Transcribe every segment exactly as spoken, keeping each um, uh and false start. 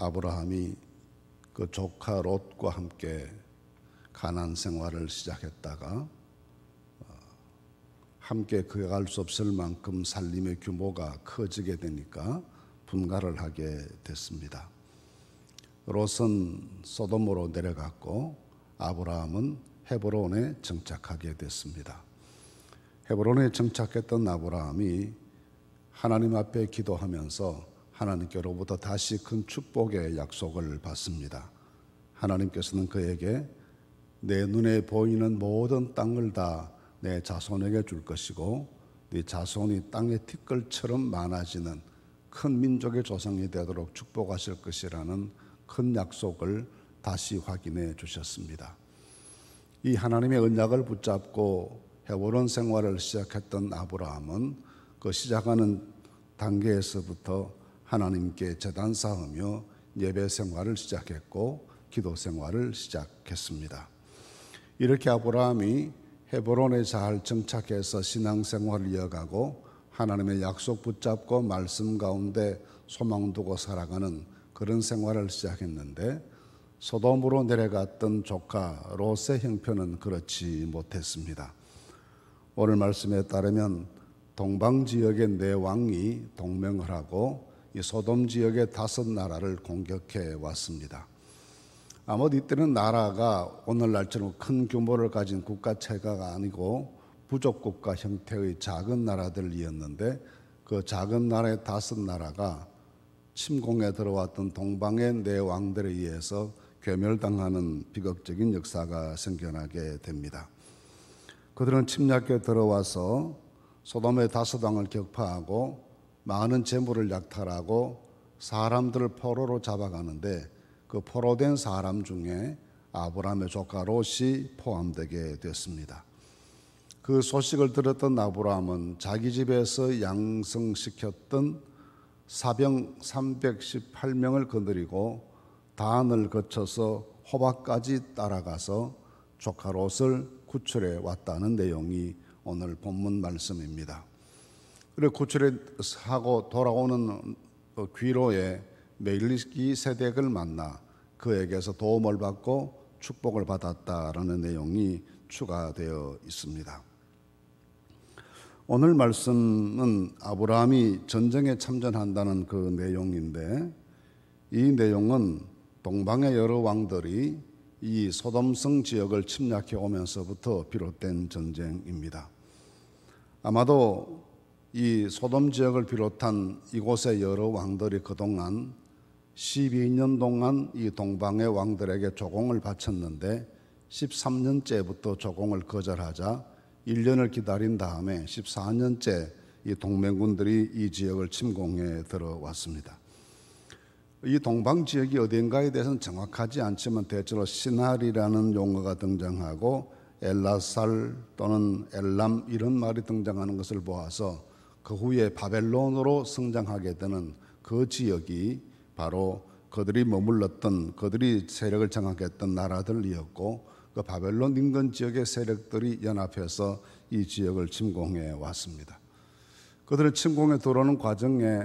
아브라함이 그 조카 롯과 함께 가나안 생활을 시작했다가 함께 그어갈 수 없을 만큼 살림의 규모가 커지게 되니까 분가를 하게 됐습니다. 롯은 소돔으로 내려갔고 아브라함은 헤브론에 정착하게 됐습니다. 헤브론에 정착했던 아브라함이 하나님 앞에 기도하면서 하나님께로부터 다시 큰 축복의 약속을 받습니다. 하나님께서는 그에게 내 눈에 보이는 모든 땅을 다 내 자손에게 줄 것이고 네 자손이 땅의 티끌처럼 많아지는 큰 민족의 조상이 되도록 축복하실 것이라는 큰 약속을 다시 확인해 주셨습니다. 이 하나님의 언약을 붙잡고 헤브론 생활을 시작했던 아브라함은 그 시작하는 단계에서부터 하나님께 제단 쌓으며 예배 생활을 시작했고 기도 생활을 시작했습니다. 이렇게 아브라함이 헤브론에 잘 정착해서 신앙생활을 이어가고 하나님의 약속 붙잡고 말씀 가운데 소망 두고 살아가는 그런 생활을 시작했는데 소돔으로 내려갔던 조카 롯의 형편은 그렇지 못했습니다. 오늘 말씀에 따르면 동방 지역의 네 왕이 동맹을 하고 이 소돔 지역의 다섯 나라를 공격해 왔습니다. 아무도 이때는 나라가 오늘날처럼 큰 규모를 가진 국가 체가가 아니고 부족국가 형태의 작은 나라들이었는데 그 작은 나라의 다섯 나라가 침공에 들어왔던 동방의 네 왕들에 의해서 괴멸당하는 비극적인 역사가 생겨나게 됩니다. 그들은 침략에 들어와서 소돔의 다섯 왕을 격파하고 많은 재물을 약탈하고 사람들을 포로로 잡아가는데 그 포로된 사람 중에 아브라함의 조카 롯이 포함되게 됐습니다. 그 소식을 들었던 아브라함은 자기 집에서 양성시켰던 사병 삼백십팔 명을 거느리고 단을 거쳐서 호박까지 따라가서 조카 롯을 구출해 왔다는 내용이 오늘 본문 말씀입니다. 그리고 구출하고 돌아오는 귀로에 멜기세덱을 만나 그에게서 도움을 받고 축복을 받았다라는 내용이 추가되어 있습니다. 오늘 말씀은 아브라함이 전쟁에 참전한다는 그 내용인데 이 내용은 동방의 여러 왕들이 이 소돔성 지역을 침략해 오면서부터 비롯된 전쟁입니다. 아마도 이 소돔 지역을 비롯한 이곳의 여러 왕들이 그동안 십이 년 동안 이 동방의 왕들에게 조공을 바쳤는데 십삼 년째부터 조공을 거절하자 일 년을 기다린 다음에 십사 년째 이 동맹군들이 이 지역을 침공해 들어왔습니다. 이 동방 지역이 어딘가에 대해서는 정확하지 않지만 대체로 시날이라는 용어가 등장하고 엘라살 또는 엘람 이런 말이 등장하는 것을 보아서 그 후에 바벨론으로 성장하게 되는 그 지역이 바로 그들이 머물렀던 그들이 세력을 장악했던 나라들이었고 그 바벨론 인근 지역의 세력들이 연합해서 이 지역을 침공해 왔습니다. 그들은 침공에 들어오는 과정에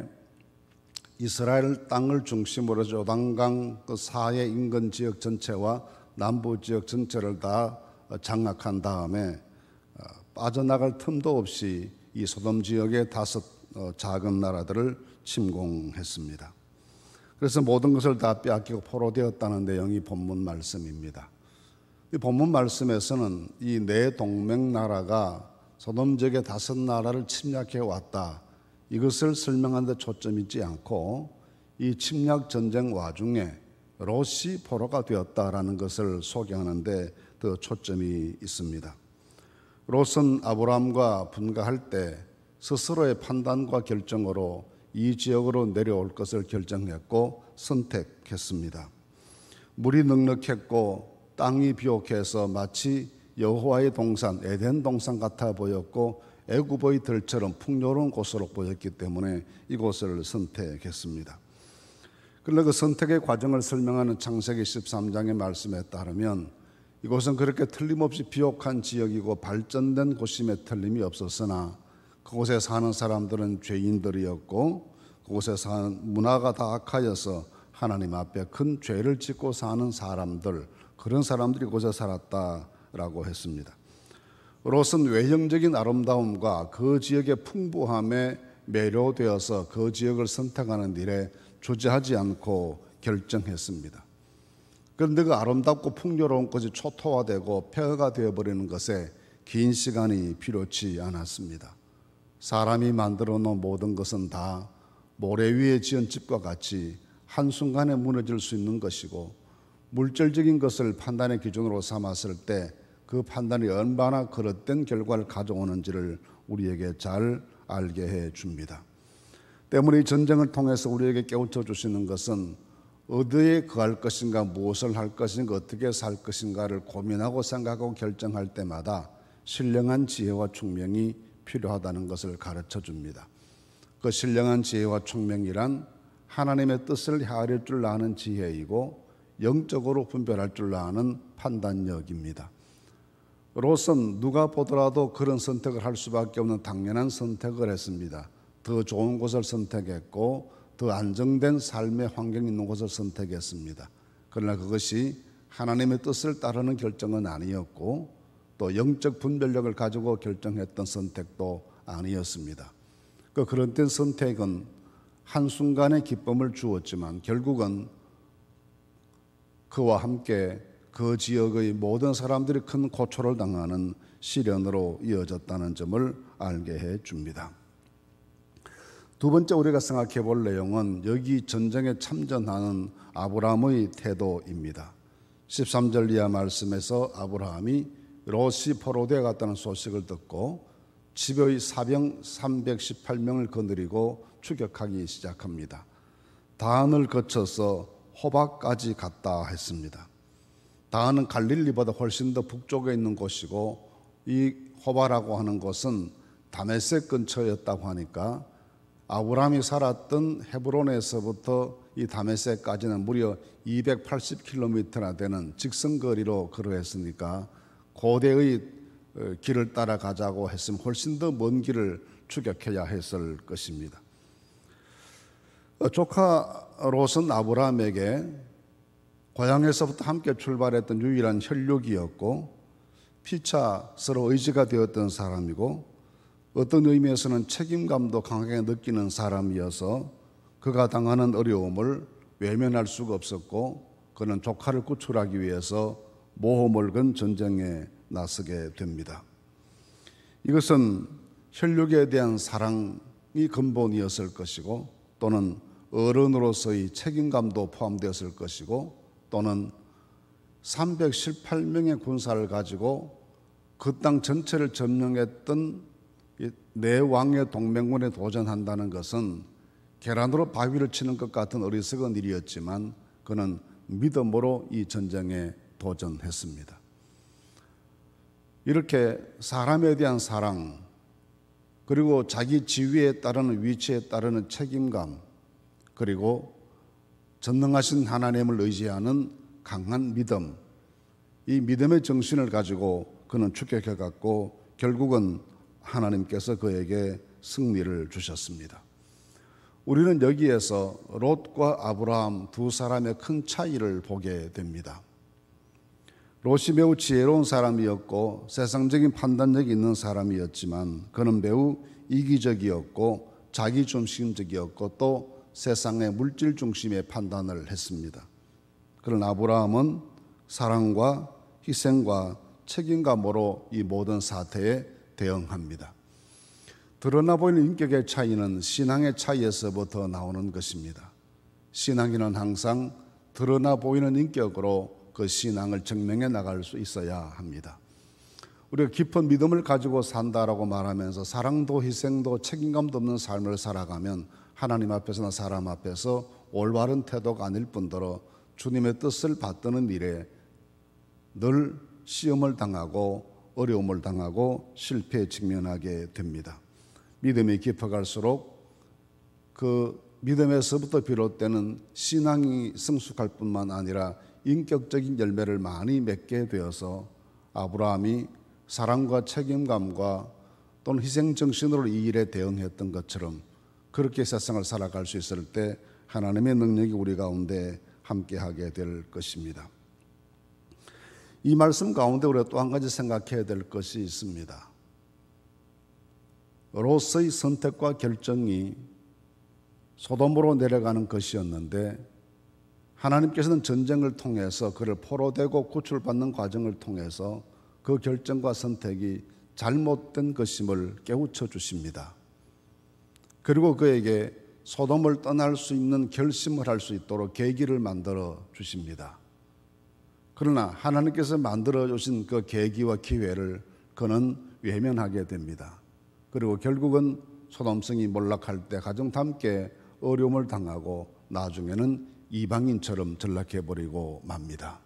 이스라엘 땅을 중심으로 요단강 그 사해 인근 지역 전체와 남부 지역 전체를 다 장악한 다음에 빠져나갈 틈도 없이 이 소돔 지역의 다섯 작은 나라들을 침공했습니다. 그래서 모든 것을 다 빼앗기고 포로되었다는 내용이 본문 말씀입니다. 이 본문 말씀에서는 이 네 동맹 나라가 소돔 지역의 다섯 나라를 침략해 왔다, 이것을 설명하는 데 초점이 있지 않고 이 침략 전쟁 와중에 롯이 포로가 되었다라는 것을 소개하는 데 더 초점이 있습니다. 롯은 아브라함과 분가할 때 스스로의 판단과 결정으로 이 지역으로 내려올 것을 결정했고 선택했습니다. 물이 넉넉했고 땅이 비옥해서 마치 여호와의 동산 에덴 동산 같아 보였고 애굽의 들처럼 풍요로운 곳으로 보였기 때문에 이곳을 선택했습니다. 그런데 그 선택의 과정을 설명하는 창세기 십삼 장의 말씀에 따르면 이곳은 그렇게 틀림없이 비옥한 지역이고 발전된 곳임에 틀림이 없었으나 그곳에 사는 사람들은 죄인들이었고 그곳에 사는 문화가 다 악하여서 하나님 앞에 큰 죄를 짓고 사는 사람들, 그런 사람들이 고쳐 살았다라고 했습니다. 롯은 외형적인 아름다움과 그 지역의 풍부함에 매료되어서 그 지역을 선택하는 일에 주저하지 않고 결정했습니다. 그런데 그 아름답고 풍요로운 것이 초토화되고 폐허가 되어버리는 것에 긴 시간이 필요치 않았습니다. 사람이 만들어 놓은 모든 것은 다 모래 위에 지은 집과 같이 한순간에 무너질 수 있는 것이고, 물질적인 것을 판단의 기준으로 삼았을 때 그 판단이 얼마나 그릇된 결과를 가져오는지를 우리에게 잘 알게 해 줍니다. 때문에 이 전쟁을 통해서 우리에게 깨우쳐 주시는 것은 어디에 거할 것인가, 무엇을 할 것인가, 어떻게 살 것인가를 고민하고 생각하고 결정할 때마다 신령한 지혜와 총명이 필요하다는 것을 가르쳐 줍니다. 그 신령한 지혜와 총명이란 하나님의 뜻을 헤아릴 줄 아는 지혜이고 영적으로 분별할 줄 아는 판단력입니다. 롯은 누가 보더라도 그런 선택을 할 수밖에 없는 당연한 선택을 했습니다. 더 좋은 곳을 선택했고 더 안정된 삶의 환경이 있는 곳을 선택했습니다. 그러나 그것이 하나님의 뜻을 따르는 결정은 아니었고 또 영적 분별력을 가지고 결정했던 선택도 아니었습니다. 그 그런 땐 선택은 한순간의 기쁨을 주었지만 결국은 그와 함께 그 지역의 모든 사람들이 큰 고초를 당하는 시련으로 이어졌다는 점을 알게 해 줍니다. 두 번째 우리가 생각해 볼 내용은 여기 전쟁에 참전하는 아브라함의 태도입니다. 십삼 절 이하 말씀에서 아브라함이 롯이 포로되어 갔다는 소식을 듣고 집의 사병 삼백십팔 명을 거느리고 추격하기 시작합니다. 다한을 거쳐서 호박까지 갔다 했습니다. 다한은 갈릴리보다 훨씬 더 북쪽에 있는 곳이고 이 호바라고 하는 곳은 다메섹 근처였다고 하니까 아브라함이 살았던 헤브론에서부터 이 다메섹까지는 무려 이백팔십 킬로미터나 되는 직선거리로 걸어했으니까 고대의 길을 따라가자고 했으면 훨씬 더 먼 길을 추격해야 했을 것입니다. 조카 롯은 아브라함에게 고향에서부터 함께 출발했던 유일한 혈육이었고 피차 서로 의지가 되었던 사람이고 어떤 의미에서는 책임감도 강하게 느끼는 사람이어서 그가 당하는 어려움을 외면할 수가 없었고 그는 조카를 구출하기 위해서 모험을 건 전쟁에 나서게 됩니다. 이것은 혈육에 대한 사랑이 근본이었을 것이고 또는 어른으로서의 책임감도 포함되었을 것이고 또는 삼백십팔 명의 군사를 가지고 그 땅 전체를 점령했던 네 왕의 동맹군에 도전한다는 것은 계란으로 바위를 치는 것 같은 어리석은 일이었지만 그는 믿음으로 이 전쟁에 도전했습니다. 이렇게 사람에 대한 사랑 그리고 자기 지위에 따르는 위치에 따르는 책임감 그리고 전능하신 하나님을 의지하는 강한 믿음, 이 믿음의 정신을 가지고 그는 추격해 갔고 결국은 하나님께서 그에게 승리를 주셨습니다. 우리는 여기에서 롯과 아브라함 두 사람의 큰 차이를 보게 됩니다. 롯이 매우 지혜로운 사람이었고 세상적인 판단력이 있는 사람이었지만 그는 매우 이기적이었고 자기중심적이었고 또 세상의 물질 중심의 판단을 했습니다. 그러나 아브라함은 사랑과 희생과 책임감으로 이 모든 사태에 대응합니다. 드러나 보이는 인격의 차이는 신앙의 차이에서부터 나오는 것입니다. 신앙인은 항상 드러나 보이는 인격으로 그 신앙을 증명해 나갈 수 있어야 합니다. 우리가 깊은 믿음을 가지고 산다라고 말하면서 사랑도 희생도 책임감도 없는 삶을 살아가면 하나님 앞에서나 사람 앞에서 올바른 태도가 아닐 뿐더러 주님의 뜻을 받드는 일에 늘 시험을 당하고 어려움을 당하고 실패에 직면하게 됩니다. 믿음이 깊어갈수록 그 믿음에서부터 비롯되는 신앙이 성숙할 뿐만 아니라 인격적인 열매를 많이 맺게 되어서 아브라함이 사랑과 책임감과 또는 희생정신으로 이 일에 대응했던 것처럼 그렇게 세상을 살아갈 수 있을 때 하나님의 능력이 우리 가운데 함께하게 될 것입니다. 이 말씀 가운데 우리가 또 한 가지 생각해야 될 것이 있습니다. 롯의 선택과 결정이 소돔으로 내려가는 것이었는데 하나님께서는 전쟁을 통해서 그를 포로되고 구출받는 과정을 통해서 그 결정과 선택이 잘못된 것임을 깨우쳐 주십니다. 그리고 그에게 소돔을 떠날 수 있는 결심을 할 수 있도록 계기를 만들어 주십니다. 그러나 하나님께서 만들어 주신 그 계기와 기회를 그는 외면하게 됩니다. 그리고 결국은 소돔성이 몰락할 때 가정과 함께 어려움을 당하고 나중에는 이방인처럼 전락해버리고 맙니다.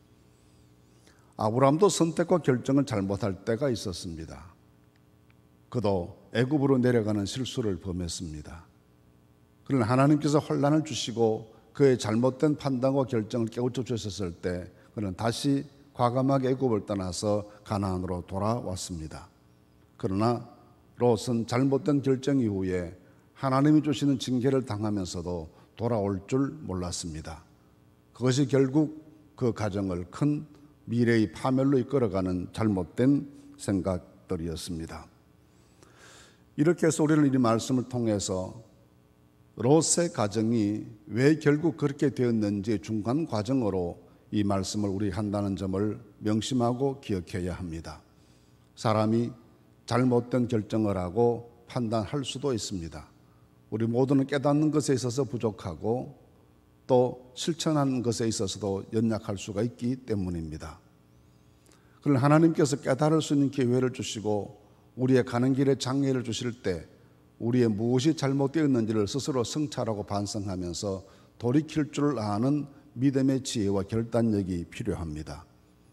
아브라함도 선택과 결정을 잘못할 때가 있었습니다. 그도 애굽으로 내려가는 실수를 범했습니다. 그러나 하나님께서 혼란을 주시고 그의 잘못된 판단과 결정을 깨우쳐 주셨을 때 그는 다시 과감하게 애굽을 떠나서 가나안으로 돌아왔습니다. 그러나 롯은 잘못된 결정 이후에 하나님이 주시는 징계를 당하면서도 돌아올 줄 몰랐습니다. 그것이 결국 그 가정을 큰 미래의 파멸로 이끌어가는 잘못된 생각들이었습니다. 이렇게 해서 우리는 이 말씀을 통해서 롯의 가정이 왜 결국 그렇게 되었는지 중간 과정으로 이 말씀을 우리 한다는 점을 명심하고 기억해야 합니다. 사람이 잘못된 결정을 하고 판단할 수도 있습니다. 우리 모두는 깨닫는 것에 있어서 부족하고 또 실천하는 것에 있어서도 연약할 수가 있기 때문입니다. 그러나 하나님께서 깨달을 수 있는 기회를 주시고 우리의 가는 길에 장애를 주실 때 우리의 무엇이 잘못되었는지를 스스로 성찰하고 반성하면서 돌이킬 줄 아는 믿음의 지혜와 결단력이 필요합니다.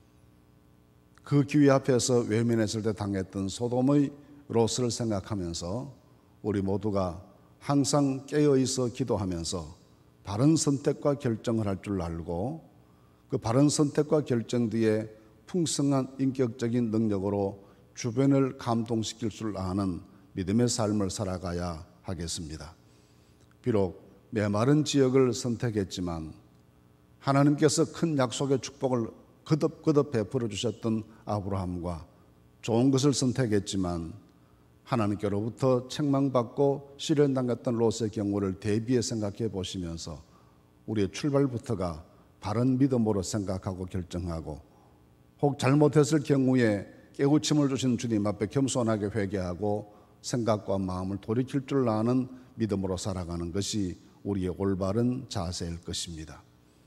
그 기회 앞에서 외면했을 때 당했던 소돔의 롯을 생각하면서 우리 모두가 항상 깨어있어 기도하면서 바른 선택과 결정을 할 줄 알고 그 바른 선택과 결정 뒤에 풍성한 인격적인 능력으로 주변을 감동시킬 줄 아는 믿음의 삶을 살아가야 하겠습니다. 비록 메마른 지역을 선택했지만 하나님께서 큰 약속의 축복을 거듭거듭 베풀어 주셨던 아브라함과 좋은 것을 선택했지만 하나님께로부터 책망받고 시련당했던 롯의 경우를 대비해 생각해 보시면서 우리의 출발부터가 바른 믿음으로 생각하고 결정하고 혹 잘못했을 경우에 깨우침을 주신 주님 앞에 겸손하게 회개하고 생각과 마음을 돌이킬 줄 아는 믿음으로 살아가는 것이 우리의 올바른 자세일 것입니다.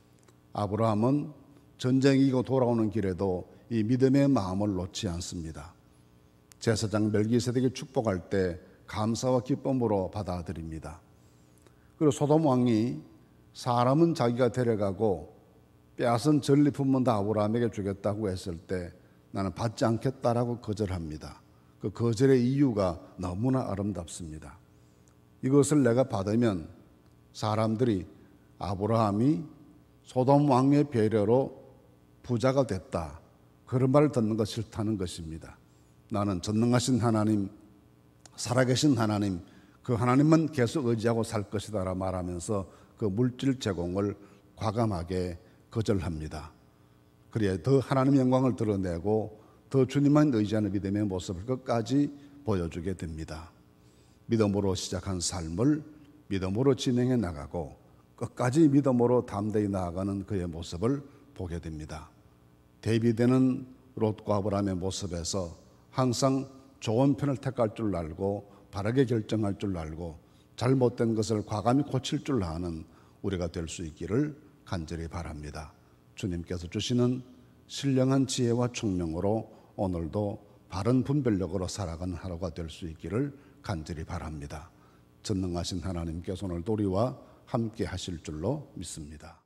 아브라함은 전쟁이 이기고 돌아오는 길에도 이 믿음의 마음을 놓지 않습니다. 제사장 멜기세덱이 축복할 때 감사와 기쁨으로 받아들입니다. 그리고 소돔 왕이 사람은 자기가 데려가고 빼앗은 전리품은 다 아브라함에게 주겠다고 했을 때 나는 받지 않겠다라고 거절합니다. 그 거절의 이유가 너무나 아름답습니다. 이것을 내가 받으면 사람들이 아브라함이 소돔 왕의 배려로 부자가 됐다, 그런 말을 듣는 것 싫다는 것입니다. 나는 전능하신 하나님, 살아계신 하나님, 그 하나님만 계속 의지하고 살 것이다 말하면서 그 물질 제공을 과감하게 거절합니다. 그래야 더 하나님의 영광을 드러내고 더 주님만 의지하는 믿음의 모습을 끝까지 보여주게 됩니다. 믿음으로 시작한 삶을 믿음으로 진행해 나가고 끝까지 믿음으로 담대히 나아가는 그의 모습을 보게 됩니다. 대비되는 롯과 아브라함의 모습에서 항상 좋은 편을 택할 줄 알고 바르게 결정할 줄 알고 잘못된 것을 과감히 고칠 줄 아는 우리가 될 수 있기를 간절히 바랍니다. 주님께서 주시는 신령한 지혜와 총명으로 오늘도 바른 분별력으로 살아가는 하루가 될 수 있기를 간절히 바랍니다. 전능하신 하나님께서 오늘도 우리와 함께 하실 줄로 믿습니다.